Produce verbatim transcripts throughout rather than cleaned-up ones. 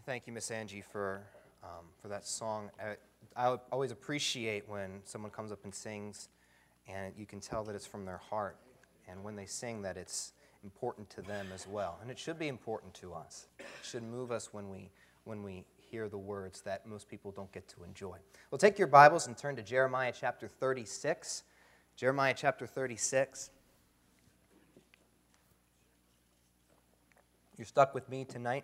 Thank you, Miss Angie, for um, for that song. I, I always appreciate when someone comes up and sings, and you can tell that it's from their heart, and when they sing that it's important to them as well. And it should be important to us. It should move us when we when we hear the words that most people don't get to enjoy. Well, take your Bibles and turn to Jeremiah chapter thirty-six. Jeremiah chapter thirty-six. You're stuck with me tonight.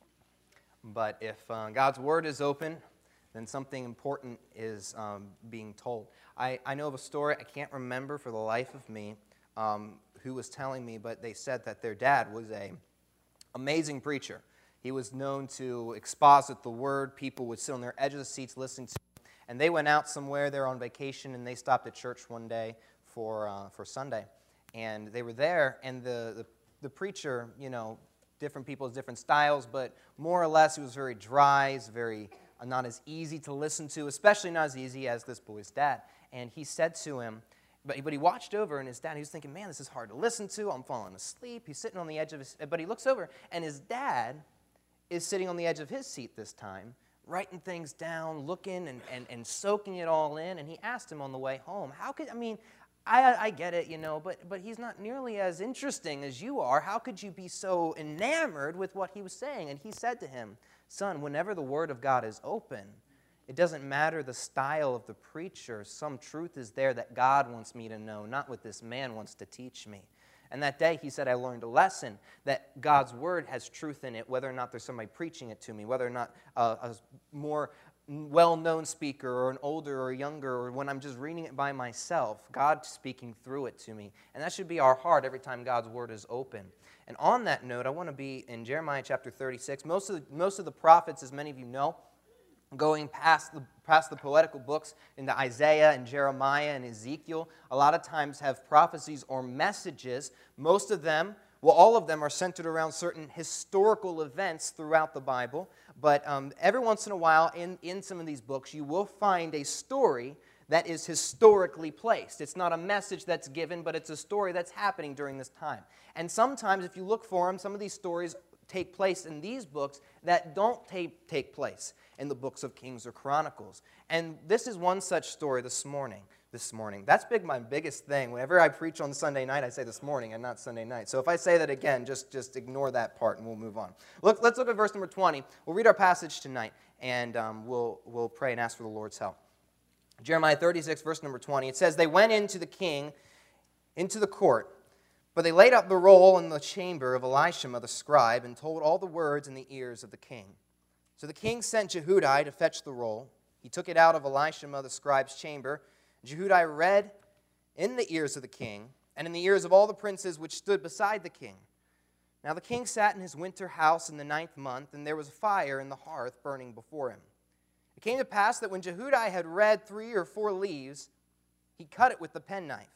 But if uh, God's Word is open, then something important is um, being told. I, I know of a story, I can't remember for the life of me um, who was telling me, but they said that their dad was an amazing preacher. He was known to exposit the Word. People would sit on their edge of the seats listening to him. And they went out somewhere, they were on vacation, and they stopped at church one day for uh, for Sunday. And they were there, and the, the, the preacher, you know, different people's different styles, but more or less he was very dry, he's very uh, not as easy to listen to, especially not as easy as this boy's dad. And he said to him, but, but he watched over, and his dad, he was thinking, man, this is hard to listen to, I'm falling asleep. He's sitting on the edge of his, but he looks over, and his dad is sitting on the edge of his seat this time, writing things down, looking and, and, and soaking it all in, and he asked him on the way home, how could, I mean, I, I get it, you know, but, but he's not nearly as interesting as you are. How could you be so enamored with what he was saying? And he said to him, son, whenever the Word of God is open, it doesn't matter the style of the preacher. Some truth is there that God wants me to know, not what this man wants to teach me. And that day, he said, I learned a lesson that God's Word has truth in it, whether or not there's somebody preaching it to me, whether or not uh, a more well-known speaker or an older or younger, or when I'm just reading it by myself, God's speaking through it to me. And that should be our heart every time God's Word is open. And on that note, I want to be in Jeremiah chapter thirty-six. Most of the, most of the prophets, as many of you know, going past the, past the poetical books into Isaiah and Jeremiah and Ezekiel, a lot of times have prophecies or messages. Most of them, well, all of them are centered around certain historical events throughout the Bible. But um, every once in a while, in, in some of these books, you will find a story that is historically placed. It's not a message that's given, but it's a story that's happening during this time. And sometimes, if you look for them, some of these stories take place in these books that don't take, take place in the books of Kings or Chronicles. And this is one such story this morning. This morning. That's big. My biggest thing. Whenever I preach on Sunday night, I say this morning and not Sunday night. So if I say that again, just, just ignore that part and we'll move on. Look, let's look at verse number twenty. We'll read our passage tonight and um, we'll, we'll pray and ask for the Lord's help. Jeremiah thirty-six, verse number twenty. It says, they went into the king, into the court, but they laid up the roll in the chamber of Elishama the scribe and told all the words in the ears of the king. So the king sent Jehudi to fetch the roll. He took it out of Elishama the scribe's chamber. Jehudi read in the ears of the king and in the ears of all the princes which stood beside the king. Now the king sat in his winter house in the ninth month, and there was a fire in the hearth burning before him. It came to pass that when Jehudi had read three or four leaves, he cut it with the penknife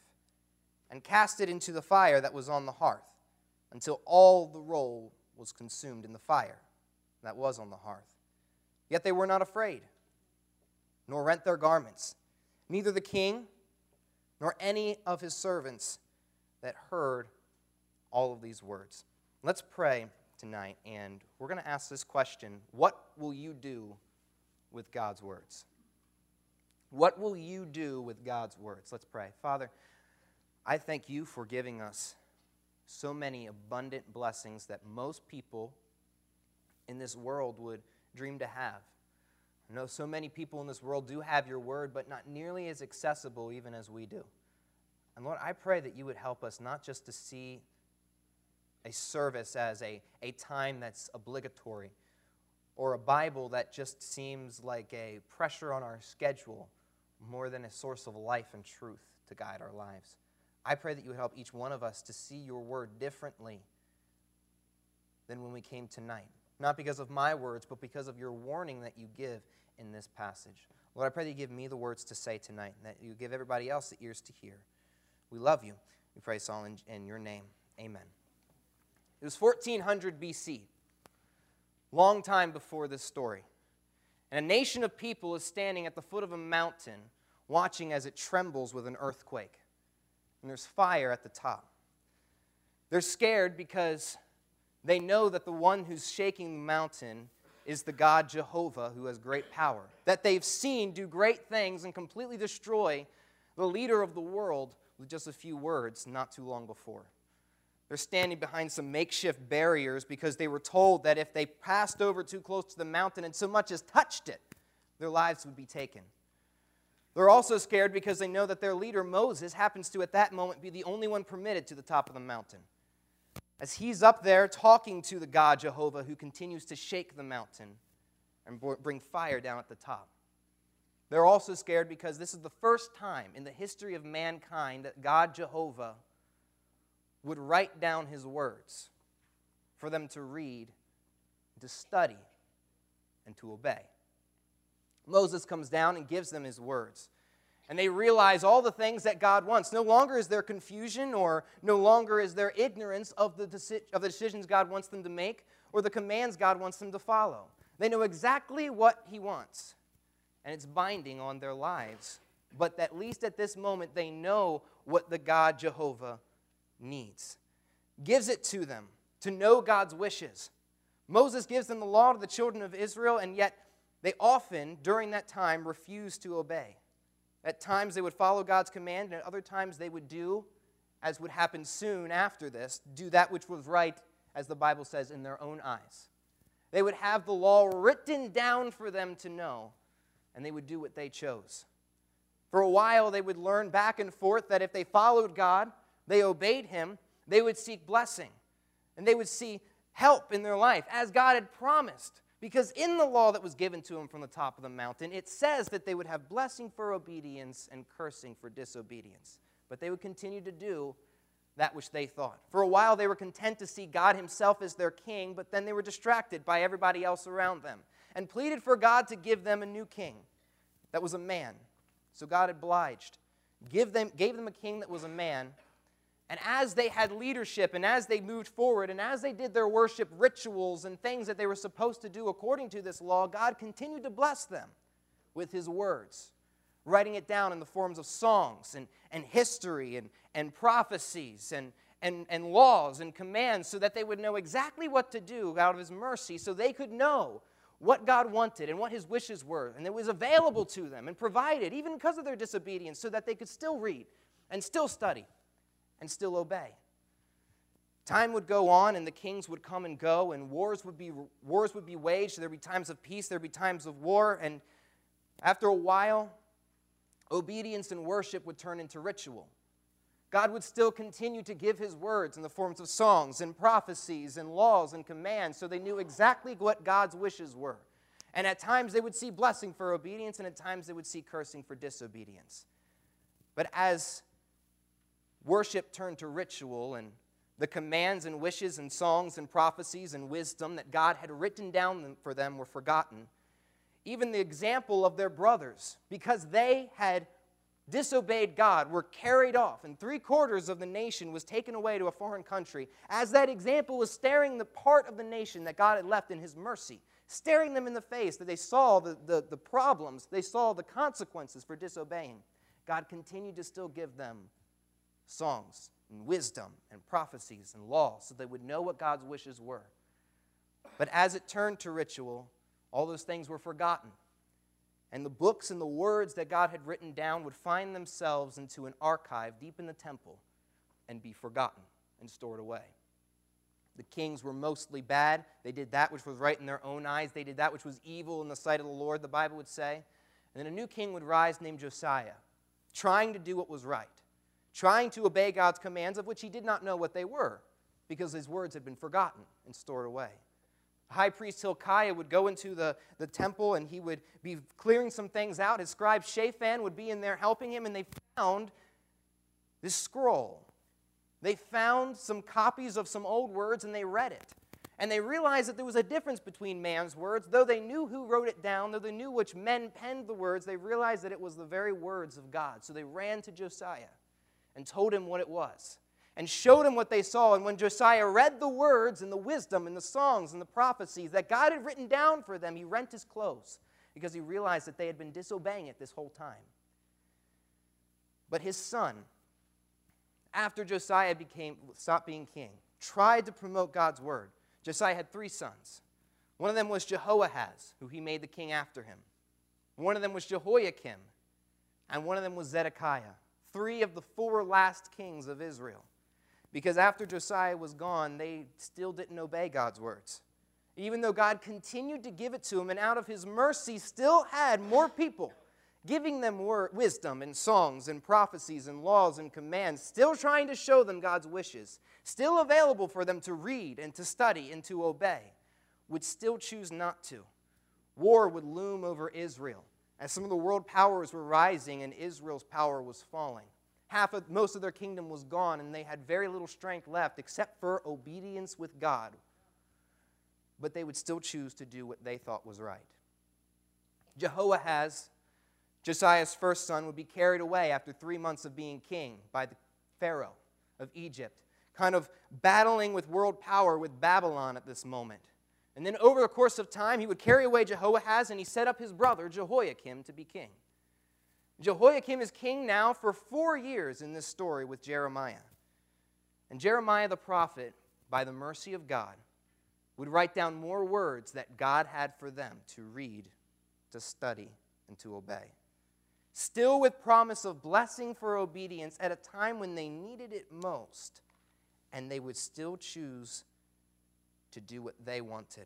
and cast it into the fire that was on the hearth, until all the roll was consumed in the fire that was on the hearth. Yet they were not afraid, nor rent their garments. Neither the king nor any of his servants that heard all of these words. Let's pray tonight, and we're going to ask this question. What will you do with God's words? What will you do with God's words? Let's pray. Father, I thank you for giving us so many abundant blessings that most people in this world would dream to have. I know so many people in this world do have your word, but not nearly as accessible even as we do. And Lord, I pray that you would help us not just to see a service as a, a time that's obligatory, or a Bible that just seems like a pressure on our schedule more than a source of life and truth to guide our lives. I pray that you would help each one of us to see your word differently than when we came tonight. Not because of my words, but because of your warning that you give in this passage. Lord, I pray that you give me the words to say tonight, and that you give everybody else the ears to hear. We love you. We pray this all in, in your name. Amen. It was fourteen hundred B C, long time before this story. And a nation of people is standing at the foot of a mountain, watching as it trembles with an earthquake. And there's fire at the top. They're scared because they know that the one who's shaking the mountain is the God Jehovah who has great power, that they've seen do great things and completely destroy the leader of the world with just a few words not too long before. They're standing behind some makeshift barriers because they were told that if they passed over too close to the mountain and so much as touched it, their lives would be taken. They're also scared because they know that their leader, Moses, happens to at that moment be the only one permitted to the top of the mountain. As he's up there talking to the God Jehovah who continues to shake the mountain and bring fire down at the top. They're also scared because this is the first time in the history of mankind that God Jehovah would write down his words for them to read, to study, and to obey. Moses comes down and gives them his words. And they realize all the things that God wants. No longer is there confusion, or no longer is there ignorance of the, deci- of the decisions God wants them to make or the commands God wants them to follow. They know exactly what he wants, and it's binding on their lives. But at least at this moment, they know what the God Jehovah needs. Gives it to them to know God's wishes. Moses gives them the law to the children of Israel, and yet they often, during that time, refuse to obey. At times they would follow God's command, and at other times they would do, as would happen soon after this, do that which was right, as the Bible says, in their own eyes. They would have the law written down for them to know, and they would do what they chose. For a while they would learn back and forth that if they followed God, they obeyed him, they would seek blessing, and they would see help in their life, as God had promised. Because in the law that was given to them from the top of the mountain, it says that they would have blessing for obedience and cursing for disobedience. But they would continue to do that which they thought. For a while, they were content to see God himself as their king, but then they were distracted by everybody else around them and pleaded for God to give them a new king that was a man. So God obliged, give them, gave them a king that was a man. And as they had leadership, and as they moved forward, and as they did their worship rituals and things that they were supposed to do according to this law, God continued to bless them with his words, writing it down in the forms of songs and, and history and, and prophecies and, and, and laws and commands, so that they would know exactly what to do out of his mercy, so they could know what God wanted and what his wishes were. And it was available to them and provided, even because of their disobedience, so that they could still read and still study and still obey. Time would go on, and the kings would come and go, and wars would be wars would be waged. There'd be times of peace, there'd be times of war, and after a while, obedience and worship would turn into ritual. God would still continue to give his words in the forms of songs and prophecies and laws and commands, so they knew exactly what God's wishes were. And at times they would see blessing for obedience, and at times they would see cursing for disobedience. But as worship turned to ritual, and the commands and wishes and songs and prophecies and wisdom that God had written down for them were forgotten, even the example of their brothers, because they had disobeyed God, were carried off, and three quarters of the nation was taken away to a foreign country, as that example was staring the part of the nation that God had left in his mercy, staring them in the face, that they saw the, the, the problems, they saw the consequences for disobeying. God continued to still give them songs and wisdom and prophecies and law, so they would know what God's wishes were. But as it turned to ritual, all those things were forgotten. And the books and the words that God had written down would find themselves into an archive deep in the temple and be forgotten and stored away. The kings were mostly bad. They did that which was right in their own eyes. They did that which was evil in the sight of the Lord, the Bible would say. And then a new king would rise named Josiah, trying to do what was right, trying to obey God's commands, of which he did not know what they were, because his words had been forgotten and stored away. High priest Hilkiah would go into the, the temple, and he would be clearing some things out. His scribe Shaphan would be in there helping him, and they found this scroll. They found some copies of some old words, and they read it. And they realized that there was a difference between man's words. Though they knew who wrote it down, though they knew which men penned the words, they realized that it was the very words of God. So they ran to Josiah and told him what it was, and showed him what they saw. And when Josiah read the words and the wisdom and the songs and the prophecies that God had written down for them, he rent his clothes, because he realized that they had been disobeying it this whole time. But his son, after Josiah became stopped being king, tried to promote God's word. Josiah had three sons. One of them was Jehoahaz, who he made the king after him. One of them was Jehoiakim, and one of them was Zedekiah, three of the four last kings of Israel. Because after Josiah was gone, they still didn't obey God's words. Even though God continued to give it to them, and out of his mercy still had more people, giving them word, wisdom and songs and prophecies and laws and commands, still trying to show them God's wishes, still available for them to read and to study and to obey, would still choose not to. War would loom over Israel as some of the world powers were rising and Israel's power was falling. Half of, most of their kingdom was gone, and they had very little strength left except for obedience with God. But they would still choose to do what they thought was right. Jehoahaz, Josiah's first son, would be carried away after three months of being king by the Pharaoh of Egypt, kind of battling with world power with Babylon at this moment. And then over the course of time, he would carry away Jehoahaz, and he set up his brother Jehoiakim to be king. Jehoiakim is king now for four years in this story with Jeremiah. And Jeremiah the prophet, by the mercy of God, would write down more words that God had for them to read, to study, and to obey. Still with promise of blessing for obedience at a time when they needed it most, and they would still choose to do what they wanted.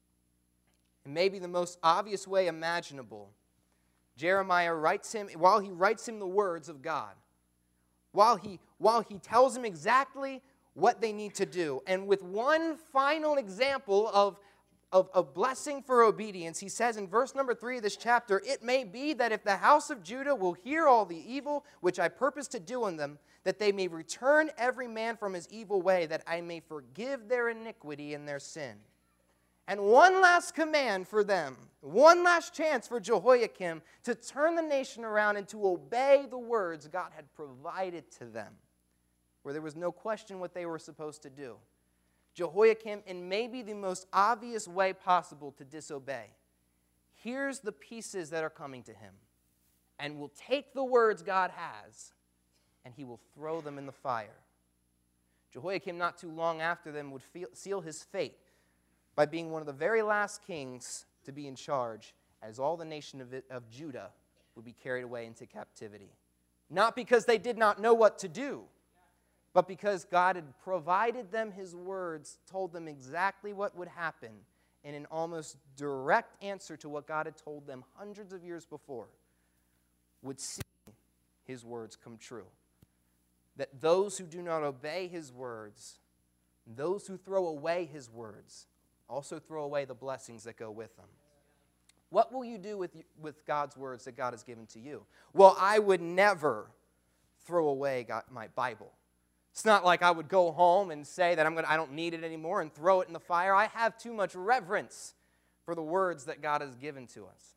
And maybe the most obvious way imaginable, Jeremiah writes him, while he writes him the words of God, while he, while he tells him exactly what they need to do, and with one final example of, of, of blessing for obedience, he says in verse number three of this chapter, "It may be that if the house of Judah will hear all the evil which I purpose to do in them, that they may return every man from his evil way, that I may forgive their iniquity and their sin." And one last command for them, one last chance for Jehoiakim to turn the nation around and to obey the words God had provided to them, where there was no question what they were supposed to do. Jehoiakim, in maybe the most obvious way possible to disobey, hears the pieces that are coming to him and will take the words God has and he will throw them in the fire. Jehoiakim, not too long after them, would feel, seal his fate by being one of the very last kings to be in charge, as all the nation of, it, of Judah would be carried away into captivity. Not because they did not know what to do, but because God had provided them his words, told them exactly what would happen, in an almost direct answer to what God had told them hundreds of years before, would see his words come true. That those who do not obey his words, those who throw away his words, also throw away the blessings that go with them. What will you do with, with God's words that God has given to you? Well, I would never throw away God, my Bible. It's not like I would go home and say that I'm gonna, I don't need it anymore and throw it in the fire. I have too much reverence for the words that God has given to us.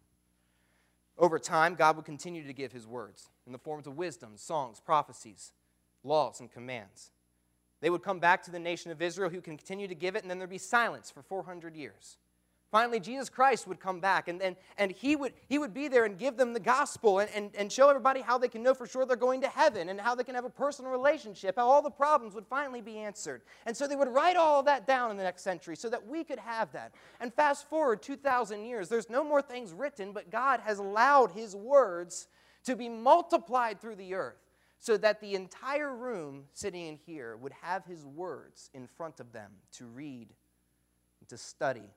Over time, God will continue to give his words in the forms of wisdom, songs, prophecies, laws, and commands. They would come back to the nation of Israel, who can continue to give it, and then there'd be silence for four hundred years. Finally, Jesus Christ would come back, and, and, and he, would, he would be there and give them the gospel and, and, and show everybody how they can know for sure they're going to heaven and how they can have a personal relationship, how all the problems would finally be answered. And so they would write all of that down in the next century so that we could have that. And fast forward two thousand years, there's no more things written, but God has allowed his words to be multiplied through the earth, so that the entire room sitting in here would have his words in front of them to read, to study,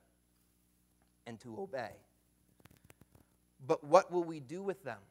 and to obey. But what will we do with them?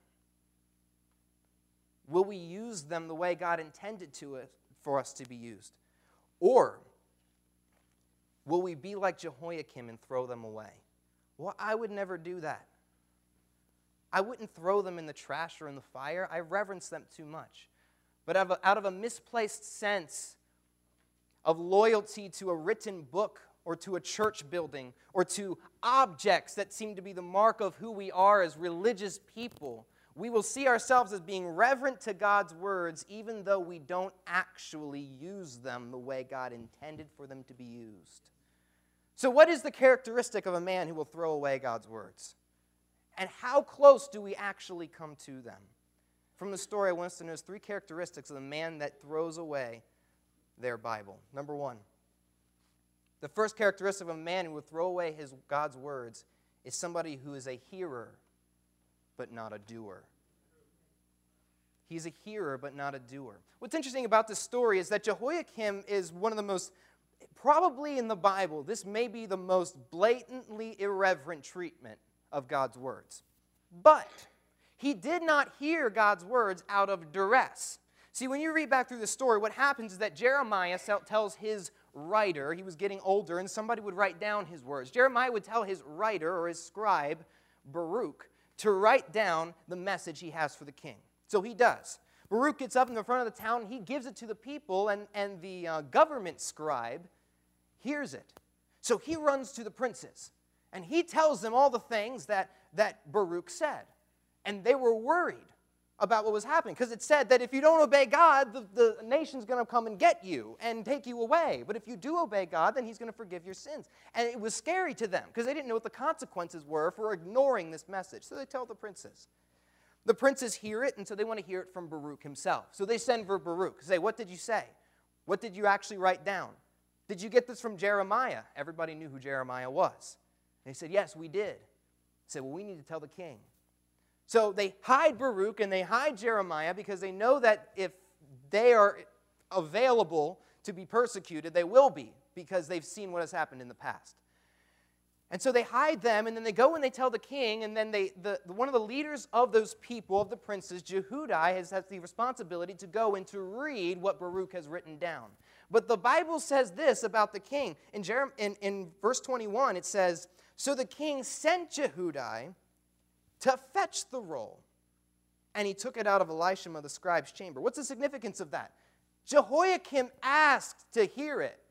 Will we use them the way God intended to it for us to be used? Or will we be like Jehoiakim and throw them away? Well, I would never do that. I wouldn't throw them in the trash or in the fire. I reverence them too much. But out of a, out of a misplaced sense of loyalty to a written book or to a church building or to objects that seem to be the mark of who we are as religious people, we will see ourselves as being reverent to God's words even though we don't actually use them the way God intended for them to be used. So what is the characteristic of a man who will throw away God's words? And how close do we actually come to them? From the story, I want us to notice three characteristics of the man that throws away their Bible. Number one, The first characteristic of a man who will throw away his God's words is somebody who is a hearer, but not a doer. He's a hearer, but not a doer. What's interesting about this story is that Jehoiakim is one of the most, probably in the Bible, this may be the most blatantly irreverent treatment of God's words. But he did not hear God's words out of duress. See, when you read back through the story, what happens is that Jeremiah tells his writer, he was getting older, and somebody would write down his words. Jeremiah would tell his writer, or his scribe, Baruch, to write down the message he has for the king. So he does. Baruch gets up in the front of the town, he gives it to the people, and, and the uh, government scribe hears it. So he runs to the princes, and he tells them all the things that, that Baruch said. And they were worried about what was happening, because it said that if you don't obey God, the, the nation's going to come and get you and take you away. But if you do obey God, then he's going to forgive your sins. And it was scary to them, because they didn't know what the consequences were for ignoring this message. So they tell the princes. The princes hear it, and so they want to hear it from Baruch himself. So they send for Baruch. Say, what did you say? What did you actually write down? Did you get this from Jeremiah? Everybody knew who Jeremiah was. And he said, yes, we did. He said, well, we need to tell the king. So they hide Baruch and they hide Jeremiah because they know that if they are available to be persecuted, they will be, because they've seen what has happened in the past. And so they hide them, and then they go and they tell the king, and then they, the, the, one of the leaders of those people, of the princes, Jehudi, has, has the responsibility to go and to read what Baruch has written down. But the Bible says this about the king. In, Jerem, in, in verse twenty-one, it says, so the king sent Jehudi to fetch the roll, and he took it out of Elishama the scribe's chamber. What's the significance of that? Jehoiakim asked to hear it.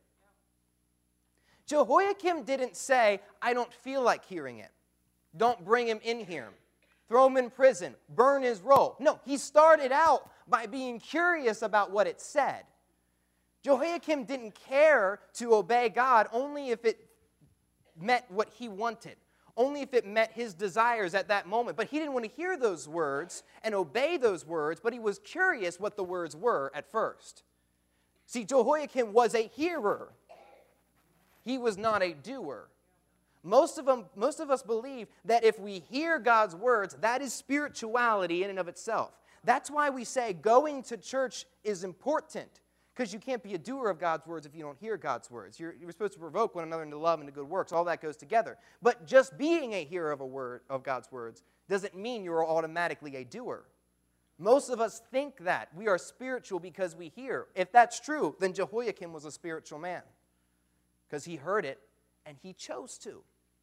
Jehoiakim didn't say, I don't feel like hearing it. Don't bring him in here. Throw him in prison. Burn his roll. No, he started out by being curious about what it said. Jehoiakim didn't care to obey God only if it met what he wanted, only if it met his desires at that moment. But he didn't want to hear those words and obey those words, but he was curious what the words were at first. See, Jehoiakim was a hearer. He was not a doer. Most of them, most of us believe that if we hear God's words, that is spirituality in and of itself. That's why we say going to church is important, because you can't be a doer of God's words if you don't hear God's words. You're, you're supposed to provoke one another into love and to good works. All that goes together. But just being a hearer of a word of God's words doesn't mean you're automatically a doer. Most of us think that we are spiritual because we hear. If that's true, then Jehoiakim was a spiritual man, because he heard it and he chose to.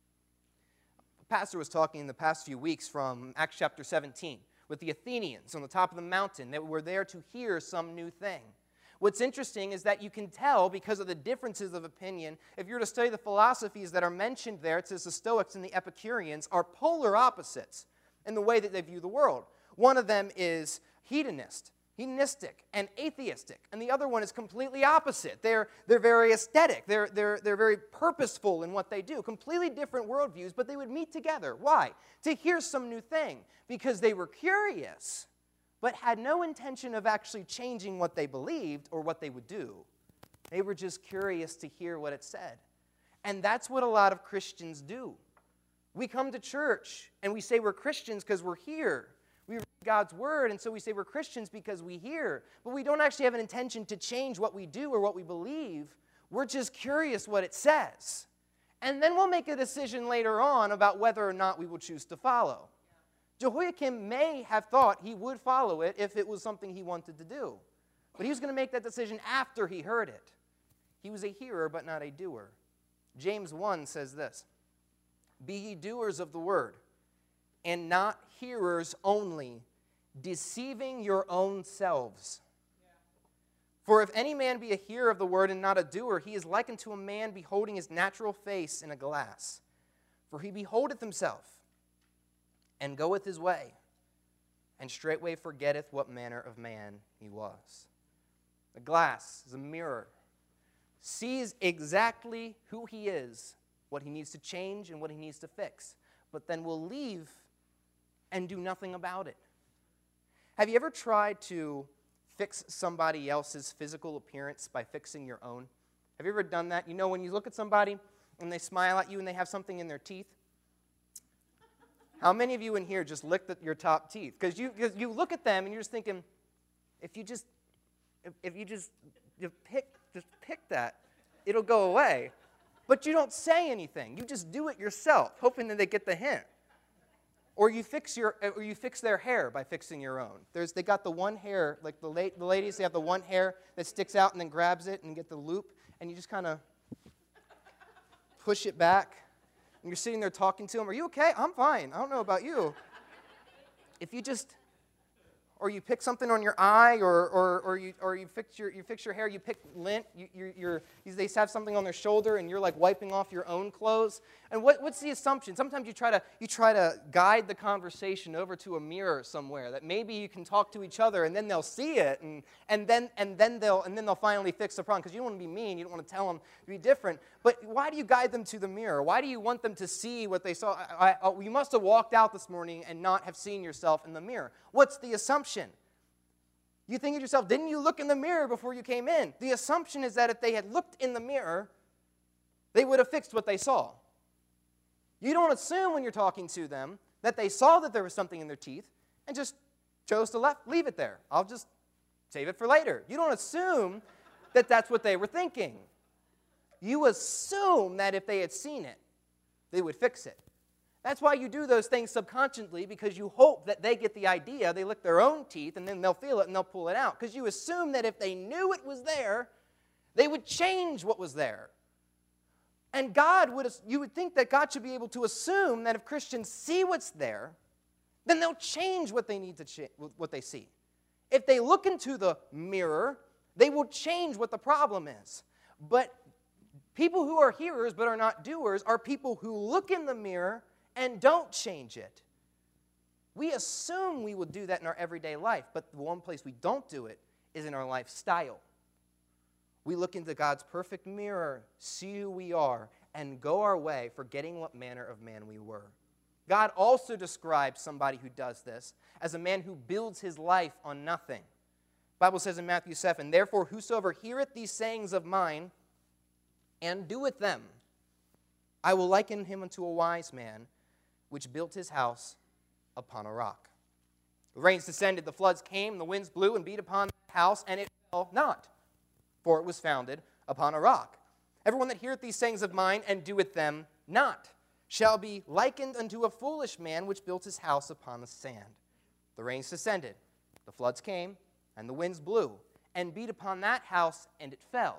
The pastor was talking in the past few weeks from Acts chapter seventeen with the Athenians on the top of the mountain that were there to hear some new thing. What's interesting is that you can tell, because of the differences of opinion, if you were to study the philosophies that are mentioned there, it says the Stoics and the Epicureans are polar opposites in the way that they view the world. One of them is hedonist, hedonistic, and atheistic, and the other one is completely opposite. They're, they're very aesthetic. They're, they're, they're very purposeful in what they do. Completely different worldviews, but they would meet together. Why? To hear some new thing, because they were curious, but had no intention of actually changing what they believed or what they would do. They were just curious to hear what it said. And that's what a lot of Christians do. We come to church and we say we're Christians because we're here. We read God's word, and so we say we're Christians because we hear. But we don't actually have an intention to change what we do or what we believe. We're just curious what it says. And then we'll make a decision later on about whether or not we will choose to follow. Jehoiakim may have thought he would follow it if it was something he wanted to do. But he was going to make that decision after he heard it. He was a hearer, but not a doer. James one says this, be ye doers of the word, and not hearers only, deceiving your own selves. Yeah. For if any man be a hearer of the word and not a doer, he is likened to a man beholding his natural face in a glass. For he beholdeth himself, and goeth his way, and straightway forgetteth what manner of man he was. The glass is a mirror. Sees exactly who he is, what he needs to change and what he needs to fix, but then will leave and do nothing about it. Have you ever tried to fix somebody else's physical appearance by fixing your own? Have you ever done that? You know, when you look at somebody and they smile at you and they have something in their teeth? How many of you in here just licked at your top teeth? Because you, cause you look at them and you're just thinking, if you just, if, if you just you pick, just pick that, it'll go away. But you don't say anything. You just do it yourself, hoping that they get the hint. Or you fix your, or you fix their hair by fixing your own. There's, they got the one hair, like the, la- the ladies, they have the one hair that sticks out and then grabs it and get the loop, and you just kind of push it back. And you're sitting there talking to them. Are you okay? I'm fine. I don't know about you. If you just, or you pick something on your eye, or or or you or you fix your you fix your hair. You pick lint. You you you're, they have something on their shoulder, and you're like wiping off your own clothes. And what what's the assumption? Sometimes you try to you try to guide the conversation over to a mirror somewhere that maybe you can talk to each other, and then they'll see it, and and then and then they'll and then they'll finally fix the problem, because you don't want to be mean. You don't want to tell them to be different. But why do you guide them to the mirror? Why do you want them to see what they saw? I, I, oh, you must have walked out this morning and not have seen yourself in the mirror. What's the assumption? You think to yourself, didn't you look in the mirror before you came in? The assumption is that if they had looked in the mirror, they would have fixed what they saw. You don't assume when you're talking to them that they saw that there was something in their teeth and just chose to left, leave it there. I'll just save it for later. You don't assume that that's what they were thinking. You assume that if they had seen it, they would fix it. That's why you do those things subconsciously, because you hope that they get the idea, they lick their own teeth, and then they'll feel it and they'll pull it out. Because you assume that if they knew it was there, they would change what was there. And God would, you would think that God should be able to assume that if Christians see what's there, then they'll change what they need to cha- what they see. If they look into the mirror, they will change what the problem is. But people who are hearers but are not doers are people who look in the mirror and don't change it. We assume we will do that in our everyday life, but the one place we don't do it is in our lifestyle. We look into God's perfect mirror, see who we are, and go our way, forgetting what manner of man we were. God also describes somebody who does this as a man who builds his life on nothing. The Bible says in Matthew seven, "Therefore whosoever heareth these sayings of mine and doeth them, I will liken him unto a wise man, which built his house upon a rock. The rains descended, the floods came, the winds blew and beat upon the house, and it fell not, for it was founded upon a rock. Everyone that heareth these sayings of mine and doeth them not shall be likened unto a foolish man, which built his house upon the sand. The rains descended, the floods came, and the winds blew, and beat upon that house, and it fell.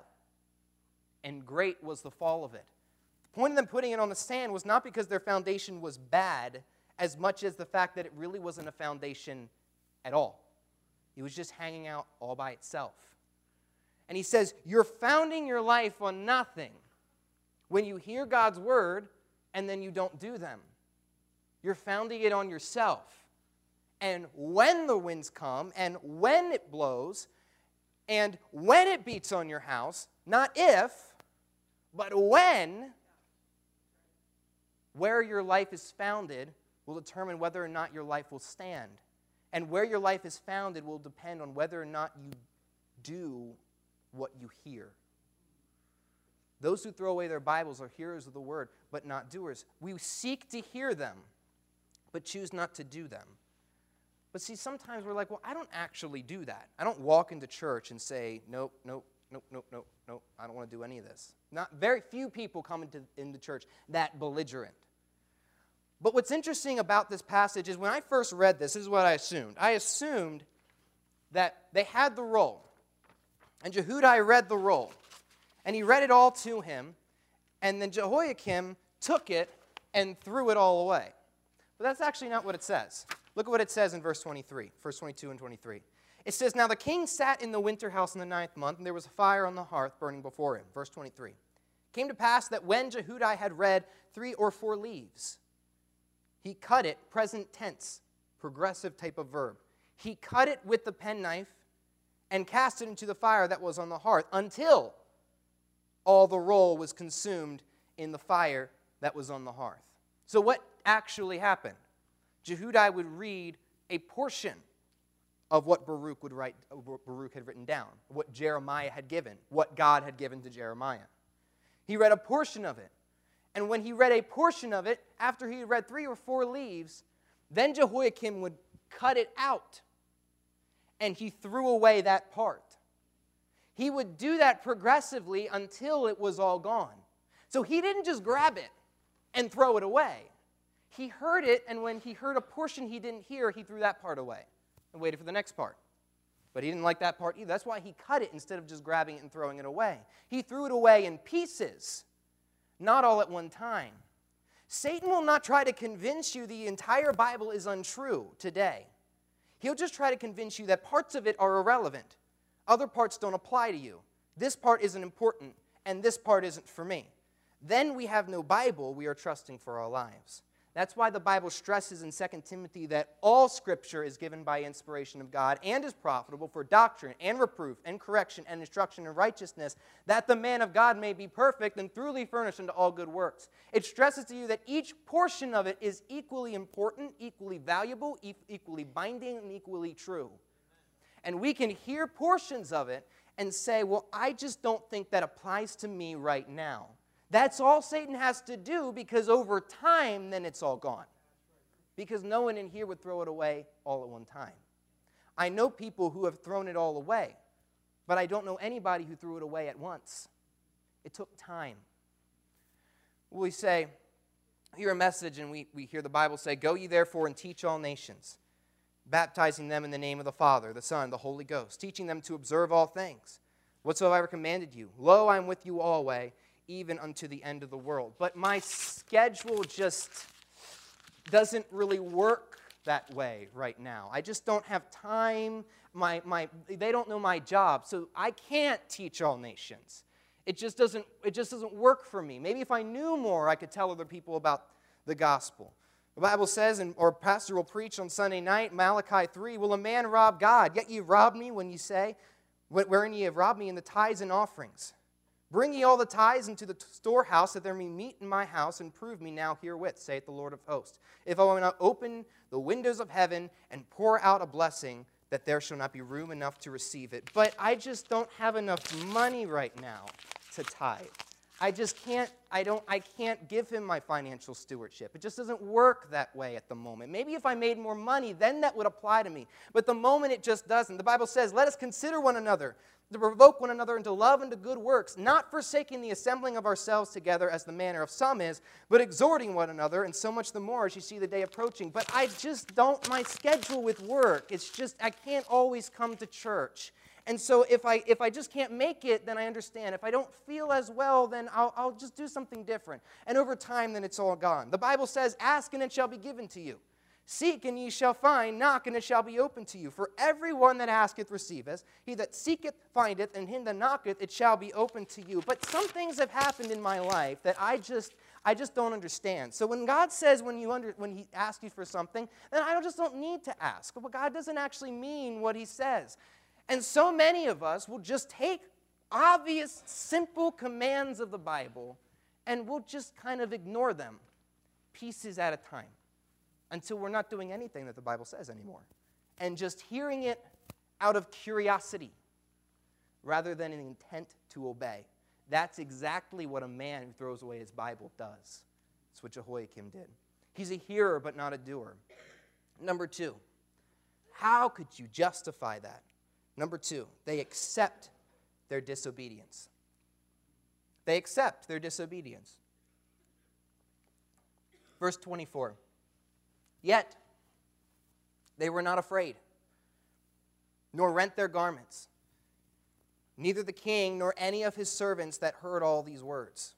And great was the fall of it." The point of them putting it on the sand was not because their foundation was bad, as much as the fact that it really wasn't a foundation at all. It was just hanging out all by itself. And he says, you're founding your life on nothing when you hear God's word and then you don't do them. You're founding it on yourself. And when the winds come, and when it blows, and when it beats on your house, not if, but when, where your life is founded will determine whether or not your life will stand. And where your life is founded will depend on whether or not you do what you hear. Those who throw away their Bibles are hearers of the word, but not doers. We seek to hear them, but choose not to do them. But see, sometimes we're like, well, I don't actually do that. I don't walk into church and say, nope, nope, nope, nope, nope, nope, I don't want to do any of this. Not very few people come into, into church that belligerent. But what's interesting about this passage is when I first read this, this is what I assumed. I assumed that they had the roll. And Jehudi read the roll. And he read it all to him. And then Jehoiakim took it and threw it all away. But that's actually not what it says. Look at what it says in verse twenty-three, verse twenty-two and twenty-three. It says, "Now the king sat in the winter house in the ninth month, and there was a fire on the hearth burning before him." Verse twenty-three. "It came to pass that when Jehudi had read three or four leaves, he cut it," present tense, progressive type of verb. "He cut it with the penknife and cast it into the fire that was on the hearth until all the roll was consumed in the fire that was on the hearth." So what actually happened? Jehudi would read a portion of what Baruch would write, what Baruch had written down, what Jeremiah had given, what God had given to Jeremiah. He read a portion of it. And when he read a portion of it, after he read three or four leaves, then Jehoiakim would cut it out, and he threw away that part. He would do that progressively until it was all gone. So he didn't just grab it and throw it away. He heard it, and when he heard a portion he didn't hear, he threw that part away and waited for the next part. But he didn't like that part either. That's why he cut it instead of just grabbing it and throwing it away. He threw it away in pieces, not all at one time. Satan will not try to convince you the entire Bible is untrue today. He'll just try to convince you that parts of it are irrelevant. Other parts don't apply to you. This part isn't important, and this part isn't for me. Then we have no Bible we are trusting for our lives. That's why the Bible stresses in Second Timothy that all Scripture is given by inspiration of God and is profitable for doctrine and reproof and correction and instruction in righteousness, that the man of God may be perfect and thoroughly furnished unto all good works. It stresses to you that each portion of it is equally important, equally valuable, e- equally binding, and equally true. And we can hear portions of it and say, well, I just don't think that applies to me right now. That's all Satan has to do, because over time, then it's all gone. Because no one in here would throw it away all at one time. I know people who have thrown it all away, but I don't know anybody who threw it away at once. It took time. We say, hear a message, and we, we hear the Bible say, "Go ye therefore and teach all nations, baptizing them in the name of the Father, the Son, the Holy Ghost, teaching them to observe all things, whatsoever I commanded you. Lo, I am with you always, even unto the end of the world." But my schedule just doesn't really work that way right now. I just don't have time. My, my, they don't know my job, so I can't teach all nations. It just doesn't, it just doesn't work for me. Maybe if I knew more, I could tell other people about the gospel. The Bible says, and or pastor will preach on Sunday night, Malachi three, "Will a man rob God? Yet ye rob me when ye say, wherein ye have robbed me in the tithes and offerings. Bring ye all the tithes into the storehouse, that there be meat in my house, and prove me now herewith, saith the Lord of hosts. If I will not open the windows of heaven and pour out a blessing, that there shall not be room enough to receive it." But I just don't have enough money right now to tithe. I just can't, I don't, I can't give him my financial stewardship. It just doesn't work that way at the moment. Maybe if I made more money, then that would apply to me. But the moment it just doesn't. The Bible says, "Let us consider one another, to provoke one another into love and to good works, not forsaking the assembling of ourselves together as the manner of some is, but exhorting one another, and so much the more as you see the day approaching." But I just don't, my schedule with work, it's just, I can't always come to church. And so if I if I just can't make it, then I understand. If I don't feel as well, then I'll, I'll just do something different. And over time, then it's all gone. The Bible says, "Ask and it shall be given to you. Seek and ye shall find, knock and it shall be opened to you. For everyone that asketh receiveth, he that seeketh findeth, and him that knocketh it shall be opened to you." But some things have happened in my life that I just I just don't understand. So when God says when you under, when he asks you for something, then I just don't need to ask. But God doesn't actually mean what he says. And so many of us will just take obvious, simple commands of the Bible and we'll just kind of ignore them pieces at a time, until we're not doing anything that the Bible says anymore, and just hearing it out of curiosity rather than an intent to obey. That's exactly what a man who throws away his Bible does. That's what Jehoiakim did. He's a hearer but not a doer. Number two, how could you justify that? Number two, they accept their disobedience. They accept their disobedience. Verse twenty-four. "Yet they were not afraid, nor rent their garments, neither the king nor any of his servants that heard all these words."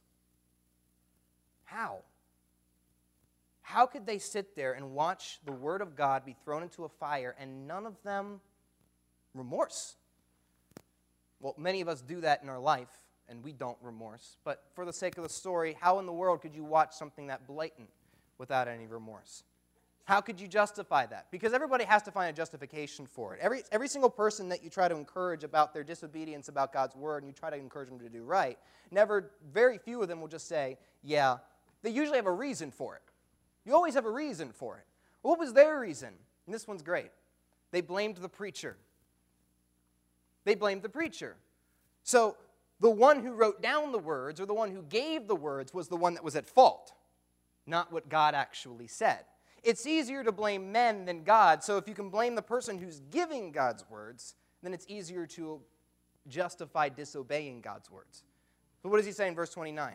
How? How could they sit there and watch the word of God be thrown into a fire and none of them remorse? Well, many of us do that in our life, and we don't remorse. But for the sake of the story, how in the world could you watch something that blatant without any remorse? How could you justify that? Because everybody has to find a justification for it. Every, every single person that you try to encourage about their disobedience about God's word, and you try to encourage them to do right, never, very few of them will just say, yeah. They usually have a reason for it. You always have a reason for it. What was their reason? And this one's great. They blamed the preacher. They blamed the preacher. So the one who wrote down the words or the one who gave the words was the one that was at fault, not what God actually said. It's easier to blame men than God, so if you can blame the person who's giving God's words, then it's easier to justify disobeying God's words. So what does he say in verse twenty-nine?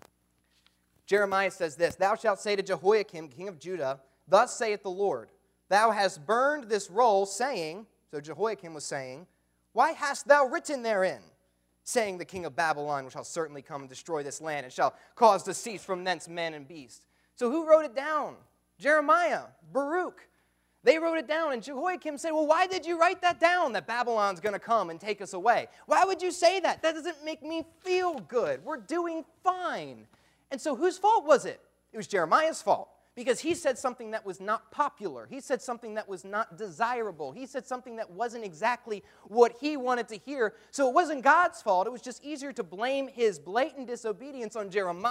Jeremiah says this, "Thou shalt say to Jehoiakim, king of Judah, Thus saith the Lord, Thou hast burned this roll, saying," so Jehoiakim was saying, "Why hast thou written therein? Saying, the king of Babylon shall certainly come and destroy this land, and shall cause to cease from thence men and beasts." So who wrote it down? Jeremiah, Baruch. They wrote it down, and Jehoiakim said, "Well, why did you write that down, that Babylon's going to come and take us away? Why would you say that? That doesn't make me feel good. We're doing fine." And so whose fault was it? It was Jeremiah's fault, because he said something that was not popular. He said something that was not desirable. He said something that wasn't exactly what he wanted to hear. So it wasn't God's fault. It was just easier to blame his blatant disobedience on Jeremiah.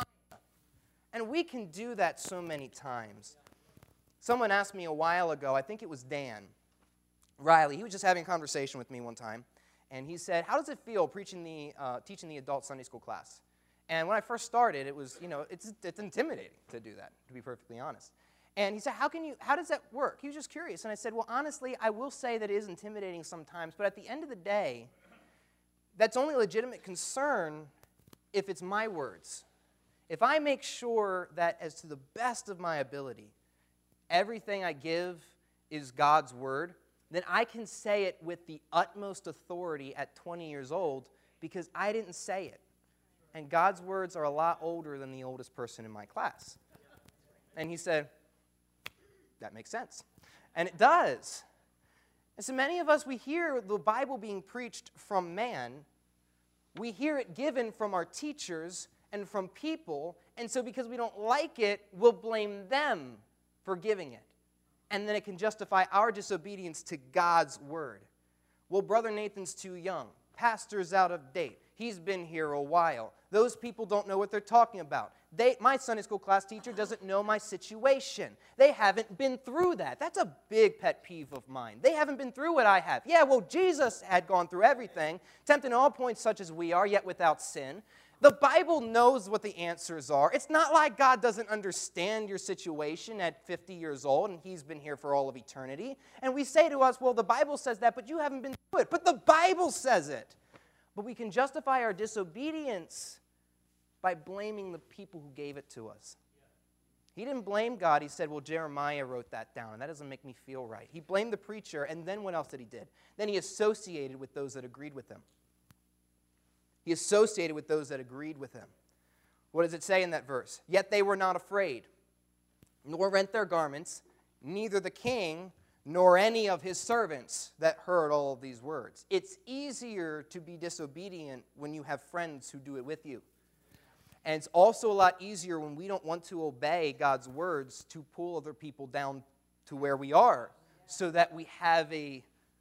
And we can do that so many times. Someone asked me a while ago, I think it was Dan Riley, he was just having a conversation with me one time, and he said, "How does it feel preaching the, uh, teaching the adult Sunday school class?" And when I first started, it was, you know, it's, it's intimidating to do that, to be perfectly honest. And he said, how can you, how does that work? He was just curious. And I said, well, honestly, I will say that it is intimidating sometimes, but at the end of the day, that's only a legitimate concern if it's my words. If I make sure that as to the best of my ability, everything I give is God's word, then I can say it with the utmost authority at twenty years old because I didn't say it. And God's words are a lot older than the oldest person in my class. And he said, that makes sense. And it does. And so many of us, we hear the Bible being preached from man. We hear it given from our teachers and from people. And so because we don't like it, we'll blame them for giving it. And then it can justify our disobedience to God's word. Well, Brother Nathan's too young. Pastor's out of date. He's been here a while. Those people don't know what they're talking about. They, my Sunday school class teacher doesn't know my situation. They haven't been through that. That's a big pet peeve of mine. They haven't been through what I have. Yeah, well, Jesus had gone through everything, tempted in all points such as we are, yet without sin. The Bible knows what the answers are. It's not like God doesn't understand your situation at fifty years old and he's been here for all of eternity. And we say to us, well, the Bible says that, but you haven't been through it. But the Bible says it. But we can justify our disobedience by blaming the people who gave it to us. He didn't blame God. He said, well, Jeremiah wrote that down, and that doesn't make me feel right. He blamed the preacher, and then what else did he do? Then he associated with those that agreed with him. He associated with those that agreed with him. What does it say in that verse? Yet they were not afraid, nor rent their garments, neither the king nor any of his servants that heard all of these words. It's easier to be disobedient when you have friends who do it with you. And it's also a lot easier when we don't want to obey God's words to pull other people down to where we are so that we have a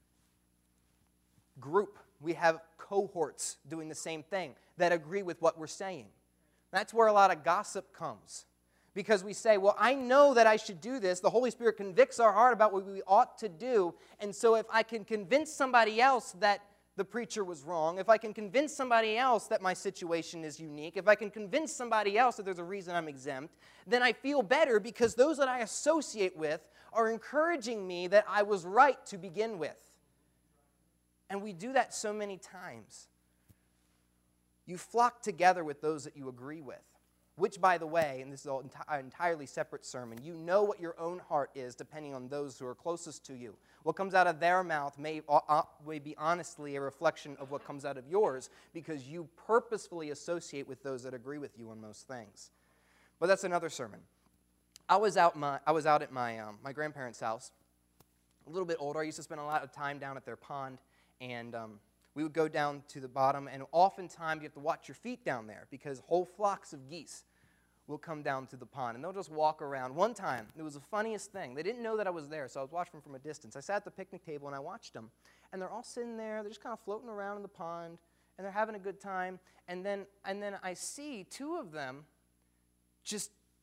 group, we have cohorts doing the same thing that agree with what we're saying. That's where a lot of gossip comes. Because we say, well, I know that I should do this. The Holy Spirit convicts our heart about what we ought to do. And so if I can convince somebody else that the preacher was wrong, if I can convince somebody else that my situation is unique, if I can convince somebody else that there's a reason I'm exempt, then I feel better because those that I associate with are encouraging me that I was right to begin with. And we do that so many times. You flock together with those that you agree with. Which, by the way, and this is an enti- entirely separate sermon, you know what your own heart is depending on those who are closest to you. What comes out of their mouth may, uh, may be honestly a reflection of what comes out of yours because you purposefully associate with those that agree with you on most things. But that's another sermon. I was out, my, I was out at my, um, my grandparents' house, a little bit older. I used to spend a lot of time down at their pond, and um, we would go down to the bottom, and oftentimes you have to watch your feet down there because whole flocks of geese will come down to the pond, and they'll just walk around. One time, it was the funniest thing. They didn't know that I was there, so I was watching them from a distance. I sat at the picnic table, and I watched them, and they're all sitting there. They're just kind of floating around in the pond, and they're having a good time, and then, and then I see two of them just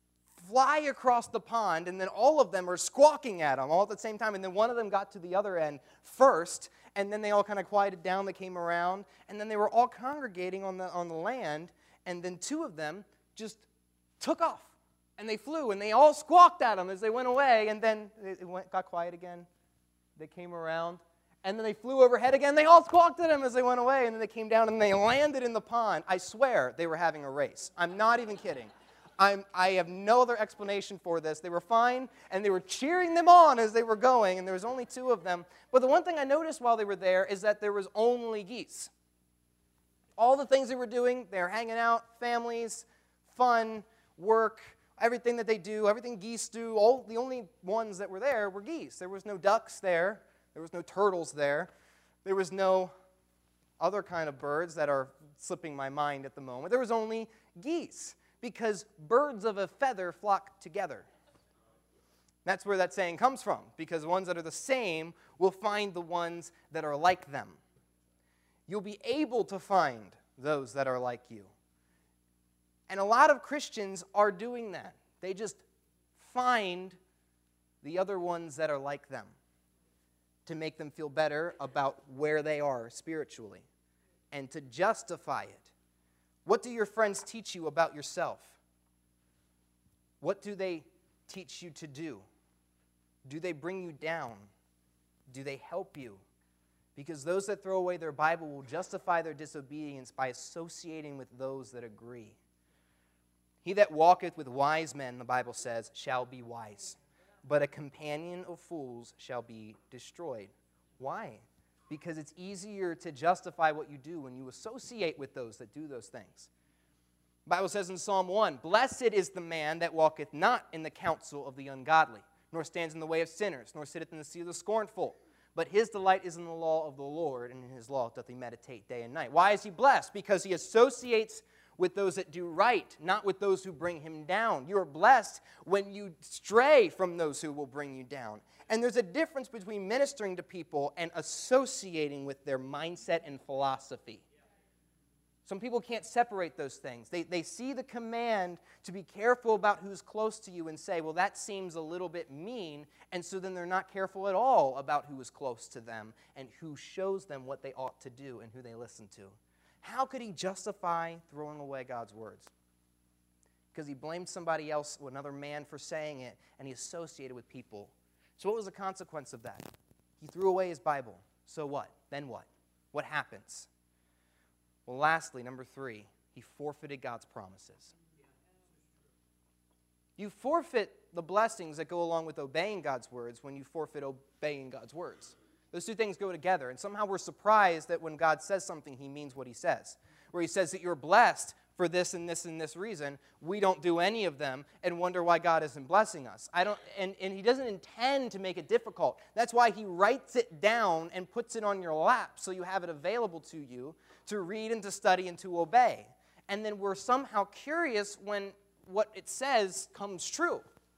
fly across the pond, and then all of them are squawking at him all at the same time. And then one of them got to the other end first, and then they all kind of quieted down. They came around, and then they were all congregating on the on the land, and then two of them just took off, and they flew, and they all squawked at him as they went away, and then it went, got quiet again. They came around, and then they flew overhead again. They all squawked at him as they went away, and then they came down, and they landed in the pond. I swear they were having a race. I'm not even kidding. I'm, I have no other explanation for this. They were fine, and they were cheering them on as they were going, and there was only two of them. But the one thing I noticed while they were there is that there was only geese. All the things they were doing, they were hanging out, families, fun, work, everything that they do, everything geese do, all the only ones that were there were geese. There was no ducks there. There was no turtles there. There was no other kind of birds that are slipping my mind at the moment. There was only geese, because birds of a feather flock together. That's where that saying comes from, because ones that are the same will find the ones that are like them. You'll be able to find those that are like you. And a lot of Christians are doing that. They just find the other ones that are like them to make them feel better about where they are spiritually and to justify it. What do your friends teach you about yourself? What do they teach you to do? Do they bring you down? Do they help you? Because those that throw away their Bible will justify their disobedience by associating with those that agree. He that walketh with wise men, the Bible says, shall be wise, but a companion of fools shall be destroyed. Why? Because it's easier to justify what you do when you associate with those that do those things. The Bible says in Psalm one, blessed is the man that walketh not in the counsel of the ungodly, nor stands in the way of sinners, nor sitteth in the seat of the scornful. But his delight is in the law of the Lord, and in his law doth he meditate day and night. Why is he blessed? Because he associates with those that do right, not with those who bring him down. You are blessed when you stray from those who will bring you down. And there's a difference between ministering to people and associating with their mindset and philosophy. Some people can't separate those things. They, they see the command to be careful about who's close to you and say, well, that seems a little bit mean, and so then they're not careful at all about who is close to them and who shows them what they ought to do and who they listen to. How could he justify throwing away God's words? Because he blamed somebody else, another man, for saying it, and he associated with people. So what was the consequence of that? He threw away his Bible. So what? Then what? What happens? Well, lastly, number three, he forfeited God's promises. You forfeit the blessings that go along with obeying God's words when you forfeit obeying God's words. Those two things go together, and somehow we're surprised that when God says something, he means what he says. Where he says that you're blessed for this and this and this reason, we don't do any of them and wonder why God isn't blessing us. I don't, and, and he doesn't intend to make it difficult. That's why he writes it down and puts it on your lap so you have it available to you to read and to study and to obey. And then we're somehow curious when what it says comes true.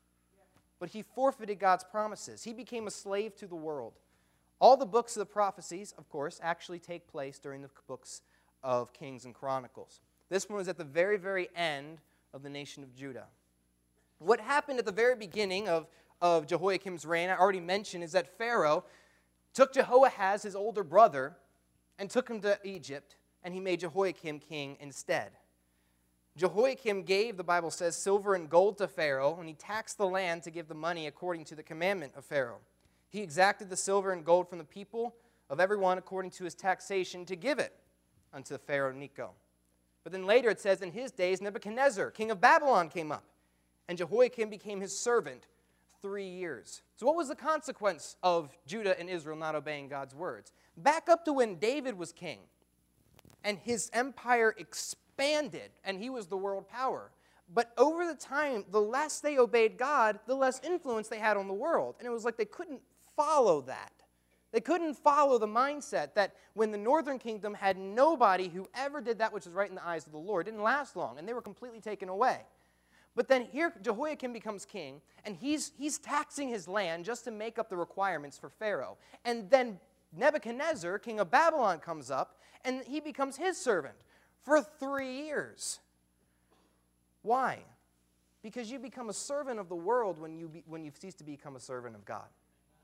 But he forfeited God's promises. He became a slave to the world. All the books of the prophecies, of course, actually take place during the books of Kings and Chronicles. This one was at the very, very end of the nation of Judah. What happened at the very beginning of, of Jehoiakim's reign, I already mentioned, is that Pharaoh took Jehoahaz, his older brother, and took him to Egypt, and he made Jehoiakim king instead. Jehoiakim gave, the Bible says, silver and gold to Pharaoh, and he taxed the land to give the money according to the commandment of Pharaoh. He exacted the silver and gold from the people of everyone according to his taxation to give it unto Pharaoh Necho. But then later it says, in his days Nebuchadnezzar, king of Babylon, came up, and Jehoiakim became his servant three years. So what was the consequence of Judah and Israel not obeying God's words? Back up to when David was king, and his empire expanded, and he was the world power. But over the time, the less they obeyed God, the less influence they had on the world. And it was like they couldn't follow that. They couldn't follow the mindset that when the northern kingdom had nobody who ever did that which was right in the eyes of the Lord, it didn't last long, and they were completely taken away. But then here Jehoiakim becomes king, and he's, he's taxing his land just to make up the requirements for Pharaoh. And then Nebuchadnezzar, king of Babylon, comes up, and he becomes his servant for three years. Why? Because you become a servant of the world when you, be, when you cease to become a servant of God.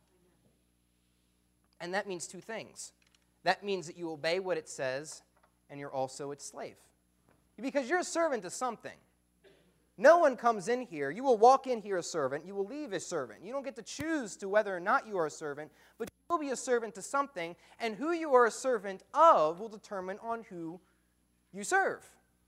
And that means two things. That means that you obey what it says, and you're also its slave. Because you're a servant to something. No one comes in here. You will walk in here a servant. You will leave a servant. You don't get to choose to whether or not you are a servant, but you will be a servant to something, and who you are a servant of will determine on who you serve.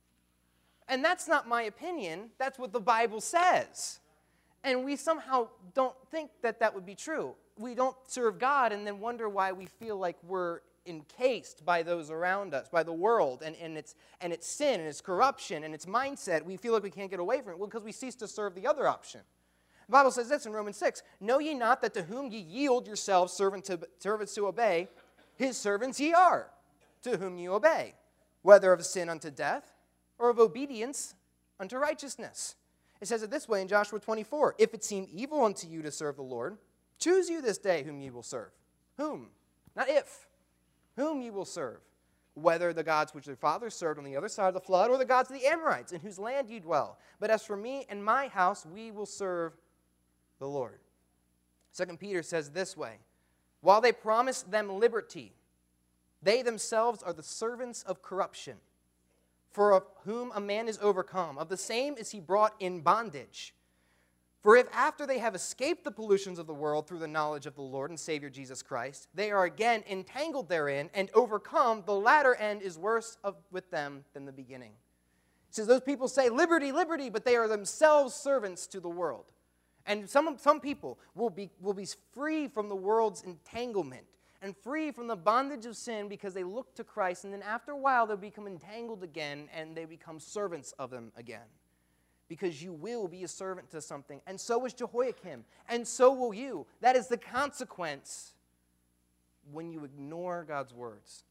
And that's not my opinion. That's what the Bible says. And we somehow don't think that that would be true. We don't serve God and then wonder why we feel like we're encased by those around us, by the world, and, and, its, and its sin, and its corruption, and its mindset. We feel like we can't get away from it. Well, because we cease to serve the other option. The Bible says this in Romans six, know ye not that to whom ye yield yourselves servant to, servants to obey, his servants ye are, to whom ye obey, whether of sin unto death, or of obedience unto righteousness. It says it this way in Joshua twenty-four, if it seem evil unto you to serve the Lord, choose you this day whom ye will serve. Whom? Not if. Whom ye will serve. Whether the gods which your fathers served on the other side of the flood, or the gods of the Amorites, in whose land you dwell. But as for me and my house, we will serve the Lord. Second Peter says this way, while they promise them liberty, they themselves are the servants of corruption. For of whom a man is overcome, of the same is he brought in bondage. For if after they have escaped the pollutions of the world through the knowledge of the Lord and Savior Jesus Christ, they are again entangled therein and overcome, the latter end is worse of, with them than the beginning. He says those people say, liberty, liberty, but they are themselves servants to the world. And some, some people will be, will be free from the world's entanglement and free from the bondage of sin because they look to Christ, and then after a while they'll become entangled again and they become servants of them again. Because you will be a servant to something, and so was Jehoiakim, and so will you. That is the consequence when you ignore God's words.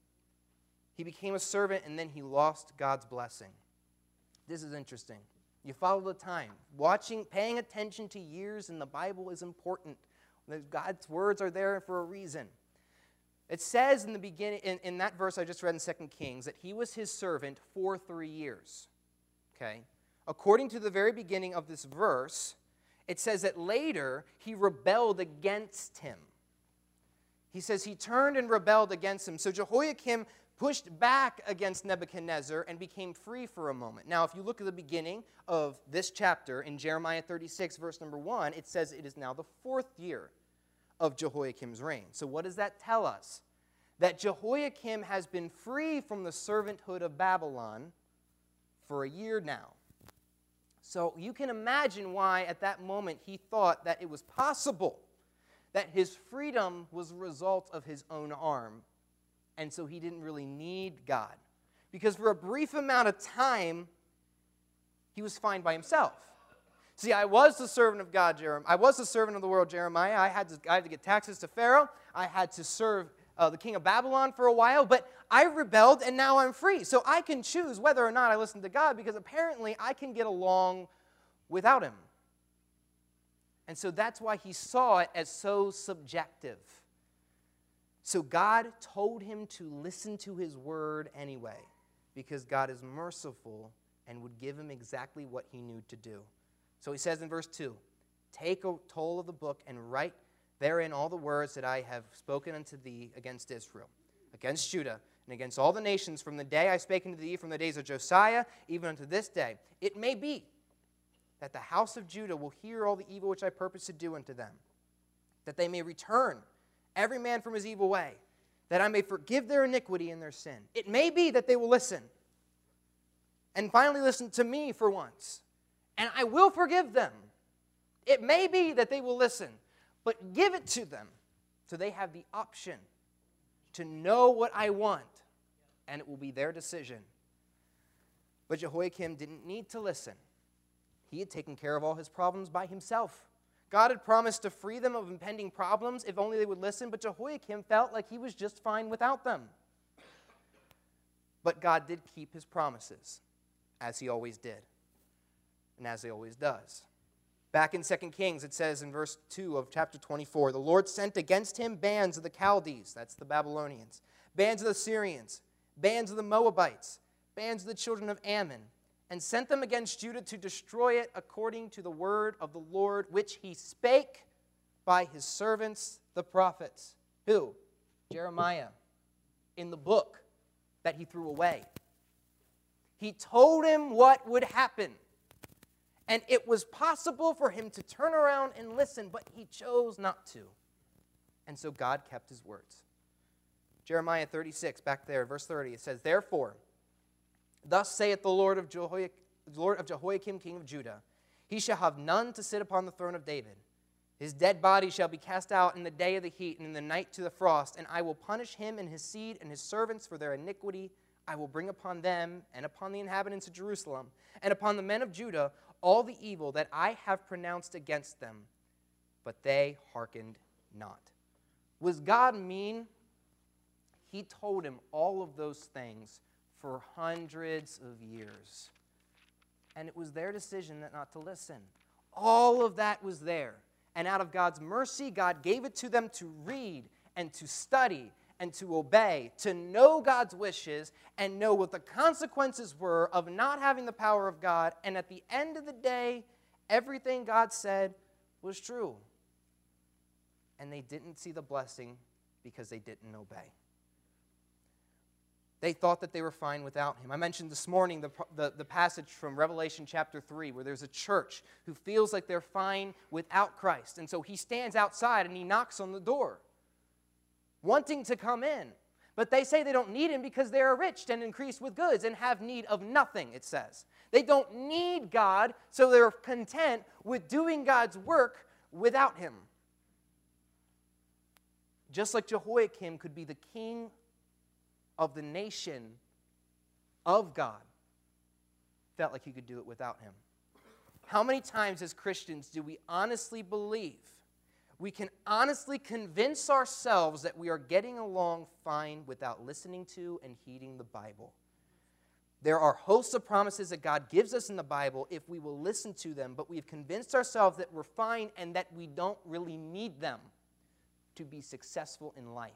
He became a servant, and then he lost God's blessing. This is interesting. You follow the time. Watching, paying attention to years in the Bible is important. God's words are there for a reason. It says in the beginning, in, in that verse I just read in Second Kings, that he was his servant for three years. Okay? According to the very beginning of this verse, it says that later he rebelled against him. He says he turned and rebelled against him. So Jehoiakim pushed back against Nebuchadnezzar and became free for a moment. Now, if you look at the beginning of this chapter in Jeremiah thirty-six, verse number one, it says it is now the fourth year of Jehoiakim's reign. So what does that tell us? That Jehoiakim has been free from the servanthood of Babylon for a year now. So you can imagine why at that moment he thought that it was possible that his freedom was a result of his own arm, and so he didn't really need God. Because for a brief amount of time, he was fine by himself. See, I was the servant of God, Jeremiah. I was the servant of the world, Jeremiah. I had to, I had to get taxes to Pharaoh. I had to serve uh, the king of Babylon for a while, but I rebelled, and now I'm free. So I can choose whether or not I listen to God, because apparently I can get along without him. And so that's why he saw it as so subjective. So God told him to listen to his word anyway, because God is merciful and would give him exactly what he knew to do. So he says in verse two, take a toll of the book and write therein all the words that I have spoken unto thee against Israel, against Judah, and against all the nations from the day I spake unto thee, from the days of Josiah, even unto this day. It may be that the house of Judah will hear all the evil which I purpose to do unto them, that they may return every man from his evil way, that I may forgive their iniquity and their sin. It may be that they will listen, and finally listen to me for once, and I will forgive them. It may be that they will listen, but give it to them so they have the option to know what I want, and it will be their decision. But Jehoiakim didn't need to listen. He had taken care of all his problems by himself. God had promised to free them of impending problems if only they would listen, but Jehoiakim felt like he was just fine without them. But God did keep his promises, as he always did, and as he always does. Back in Second Kings, it says in verse two of chapter twenty-four, the Lord sent against him bands of the Chaldees, that's the Babylonians, bands of the Syrians, bands of the Moabites, bands of the children of Ammon, and sent them against Judah to destroy it according to the word of the Lord, which he spake by his servants, the prophets. Who? Jeremiah, in the book that he threw away. He told him what would happen. And it was possible for him to turn around and listen, but he chose not to. And so God kept his words. Jeremiah thirty-six, back there, verse thirty, it says, Therefore, thus saith the Lord of, Jehoiakim, Lord of Jehoiakim, king of Judah, he shall have none to sit upon the throne of David. His dead body shall be cast out in the day of the heat, and in the night to the frost, and I will punish him and his seed and his servants for their iniquity. I will bring upon them and upon the inhabitants of Jerusalem and upon the men of Judah all the evil that I have pronounced against them, but they hearkened not. Was God mean? He told him all of those things for hundreds of years. And it was their decision that not to listen. All of that was there. And out of God's mercy, God gave it to them to read and to study and to obey, to know God's wishes and know what the consequences were of not having the power of God. And at the end of the day, everything God said was true. And they didn't see the blessing because they didn't obey. They thought that they were fine without him. I mentioned this morning the, the, the passage from Revelation chapter three where there's a church who feels like they're fine without Christ. And so he stands outside and he knocks on the door, wanting to come in. But they say they don't need him because they are rich and increased with goods and have need of nothing, it says. They don't need God, so they're content with doing God's work without him. Just like Jehoiakim could be the king of the nation of God, felt like he could do it without him. How many times as Christians do we honestly believe, we can honestly convince ourselves that we are getting along fine without listening to and heeding the Bible? There are hosts of promises that God gives us in the Bible if we will listen to them, but we've convinced ourselves that we're fine and that we don't really need them to be successful in life.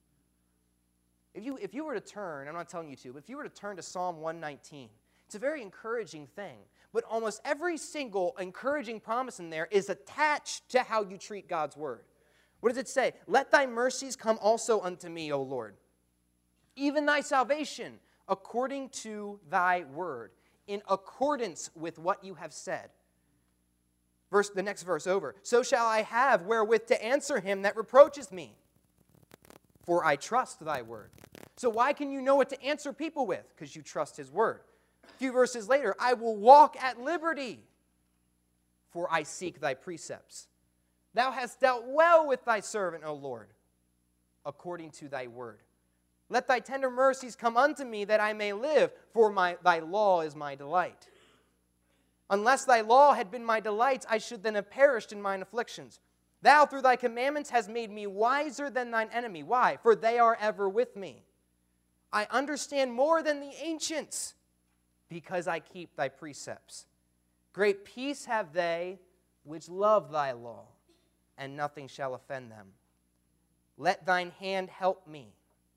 If you, if you were to turn, I'm not telling you to, but if you were to turn to Psalm one nineteen, it's a very encouraging thing. But almost every single encouraging promise in there is attached to how you treat God's word. What does it say? Let thy mercies come also unto me, O Lord. Even thy salvation according to thy word, in accordance with what you have said. Verse, the next verse over. So shall I have wherewith to answer him that reproacheth me. For I trust thy word. So why can you know what to answer people with? Because you trust his word. A few verses later, I will walk at liberty, for I seek thy precepts. Thou hast dealt well with thy servant, O Lord, according to thy word. Let thy tender mercies come unto me, that I may live, for my, thy law is my delight. Unless thy law had been my delight, I should then have perished in mine afflictions. Thou, through thy commandments, hast made me wiser than thine enemy. Why? For they are ever with me. I understand more than the ancients, because I keep thy precepts. Great peace have they which love thy law, and nothing shall offend them. Let thine hand help me,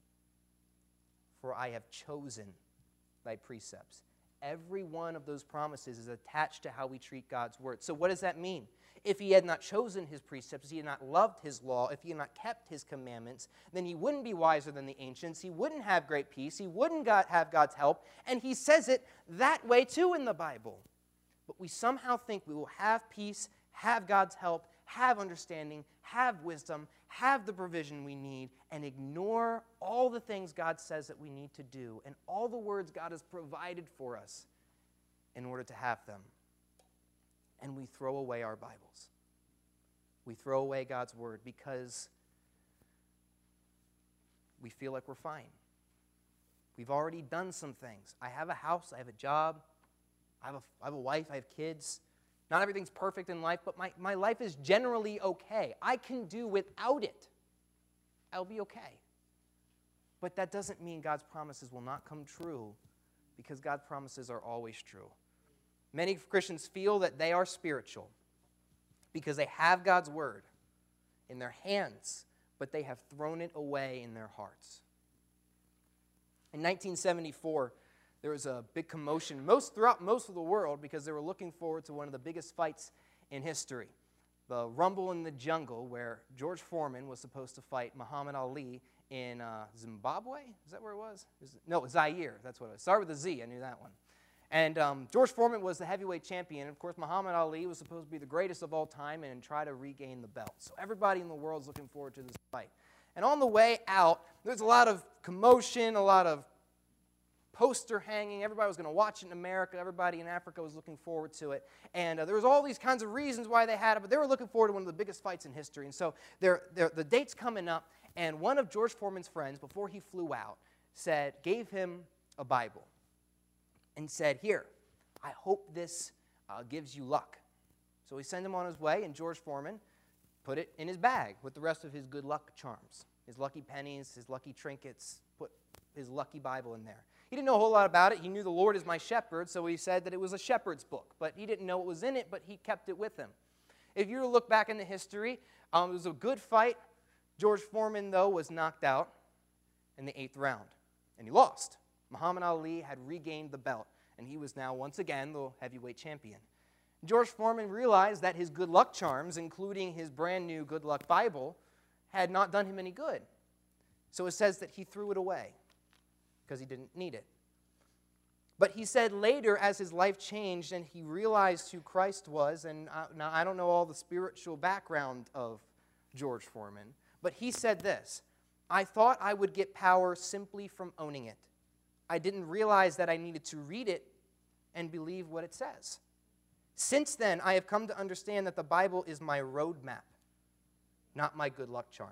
for I have chosen thy precepts. Every one of those promises is attached to how we treat God's word. So what does that mean? If he had not chosen his precepts, if he had not loved his law, if he had not kept his commandments, then he wouldn't be wiser than the ancients. He wouldn't have great peace. He wouldn't got, have God's help. And he says it that way too in the Bible. But we somehow think we will have peace, have God's help, have understanding, have wisdom, have the provision we need, and ignore all the things God says that we need to do and all the words God has provided for us in order to have them. And we throw away our Bibles. We throw away God's word because we feel like we're fine. We've already done some things. I have a house, I have a job, I have a, I have a wife, I have kids. Not everything's perfect in life, but my, my life is generally okay. I can do without it. I'll be okay. But that doesn't mean God's promises will not come true, because God's promises are always true. Many Christians feel that they are spiritual because they have God's word in their hands, but they have thrown it away in their hearts. In nineteen seventy-four, there was a big commotion most throughout most of the world because they were looking forward to one of the biggest fights in history, the Rumble in the Jungle, where George Foreman was supposed to fight Muhammad Ali in uh, Zimbabwe. Is that where it was? Is it? No, Zaire. That's what it was. Started with a Z. I knew that one. And um, George Foreman was the heavyweight champion. And of course, Muhammad Ali was supposed to be the greatest of all time and try to regain the belt. So everybody in the world is looking forward to this fight. And on the way out, there's a lot of commotion, a lot of poster hanging. Everybody was going to watch it in America. Everybody in Africa was looking forward to it. And uh, there was all these kinds of reasons why they had it, but they were looking forward to one of the biggest fights in history. And so they're, they're, the date's coming up, and one of George Foreman's friends, before he flew out, said, gave him a Bible and said, here, I hope this uh, gives you luck. So he sent him on his way, and George Foreman put it in his bag with the rest of his good luck charms, his lucky pennies, his lucky trinkets, put his lucky Bible in there. He didn't know a whole lot about it. He knew the Lord is my shepherd, so he said that it was a shepherd's book. But he didn't know what was in it, but he kept it with him. If you were to look back into history, um, it was a good fight. George Foreman, though, was knocked out in the eighth round, and he lost. Muhammad Ali had regained the belt, and he was now once again the heavyweight champion. George Foreman realized that his good luck charms, including his brand new good luck Bible, had not done him any good. So it says that he threw it away because he didn't need it. But he said later, as his life changed and he realized who Christ was, and I, now I don't know all the spiritual background of George Foreman, but he said this, I thought I would get power simply from owning it. I didn't realize that I needed to read it and believe what it says. Since then, I have come to understand that the Bible is my roadmap, not my good luck charm.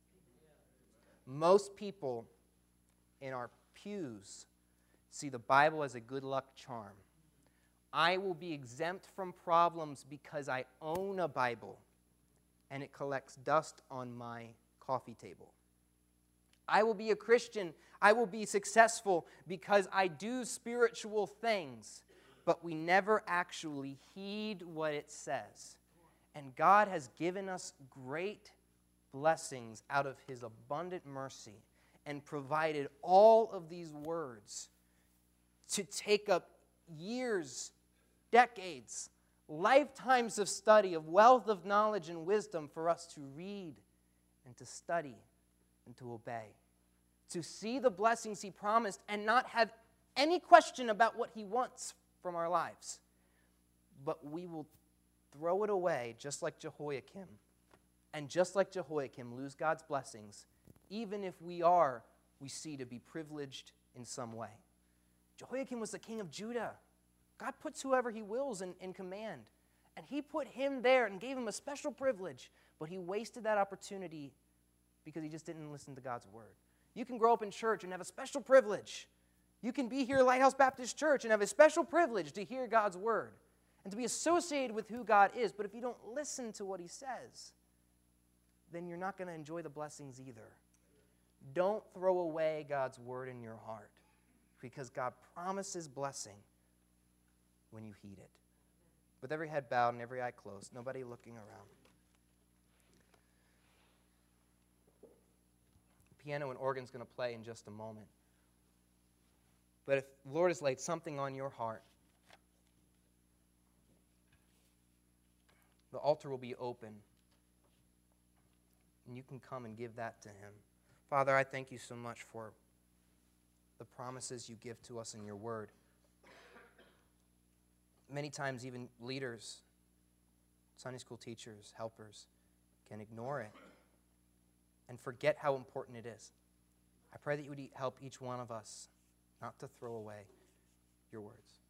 Most people in our pews see the Bible as a good luck charm. I will be exempt from problems because I own a Bible and it collects dust on my coffee table. I will be a Christian. I will be successful because I do spiritual things, but we never actually heed what it says. And God has given us great blessings out of his abundant mercy and provided all of these words to take up years, decades, lifetimes of study, of wealth of knowledge and wisdom for us to read and to study and to obey, to see the blessings he promised and not have any question about what he wants from our lives. But we will throw it away just like Jehoiakim, and just like Jehoiakim, lose God's blessings, even if we are, we see, to be privileged in some way. Jehoiakim was the king of Judah. God puts whoever he wills in, in command, and he put him there and gave him a special privilege, but he wasted that opportunity because he just didn't listen to God's word. You can grow up in church and have a special privilege. You can be here at Lighthouse Baptist Church and have a special privilege to hear God's word and to be associated with who God is. But if you don't listen to what he says, then you're not going to enjoy the blessings either. Don't throw away God's word in your heart, because God promises blessing when you heed it. With every head bowed and every eye closed, nobody looking around. Piano and organ's going to play in just a moment. But if the Lord has laid something on your heart, the altar will be open, and you can come and give that to him. Father, I thank you so much for the promises you give to us in your word. Many times even leaders, Sunday school teachers, helpers, can ignore it and forget how important it is. I pray that you would help each one of us not to throw away your words.